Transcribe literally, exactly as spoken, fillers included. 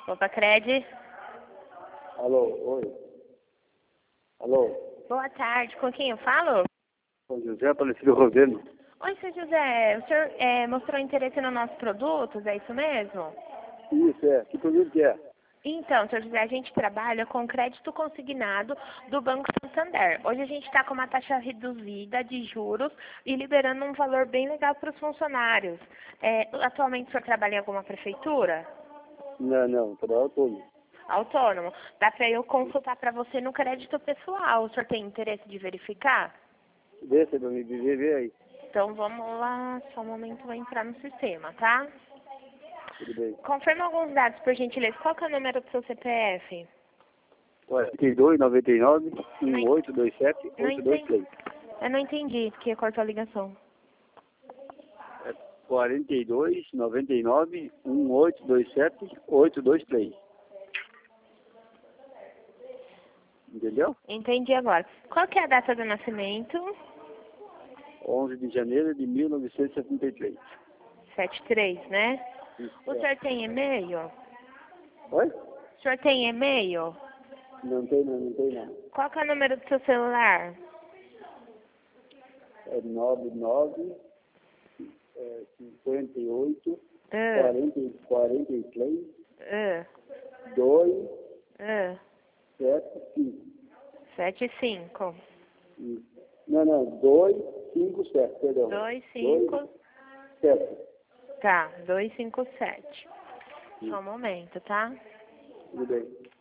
Opa, Cred. Alô, oi. Alô. Boa tarde, com quem eu falo? Sou José Aparecido Roseno. Oi, seu José, o senhor é, mostrou interesse nos nossos produtos, é isso mesmo? Isso, é. Que produto que é? Então, seu José, a gente trabalha com crédito consignado do Banco Santander. Hoje a gente está com uma taxa reduzida de juros e liberando um valor bem legal para os funcionários. É, atualmente o senhor trabalha em alguma prefeitura? Não, não, trabalho autônomo. Autônomo. Dá para eu consultar para você no crédito pessoal. O senhor tem interesse de verificar? Deixa pra me viver, vê aí. Então vamos lá, só um momento, vou entrar no sistema, tá? Tudo bem. Confirma alguns dados, por gentileza. Qual que é o número do seu C P F? quarenta e dois, noventa e nove, Não en- oito dois sete, Não oito dois três. entendi. Eu não entendi, porque cortou a ligação. É quarenta e dois, noventa e nove, oito dois sete, oito dois três. Entendeu? Entendi agora. Qual que é a data do nascimento? onze de janeiro de mil novecentos e setenta e três. setenta e três, né? Isso, O é. senhor tem e-mail? Oi? O senhor tem e-mail? Não tem não, não tem não. Qual que é o número do seu celular? É nove nove, é, cinquenta e oito, Ah, quarenta, quarenta e três, ah, dois, ah. sete, cinco. setenta e cinco. Isso. Não, não, dois, cinco, sete, perdão. dois, cinco. sete. Tá, duzentos e cinquenta e sete. Só um momento, tá? Tudo bem.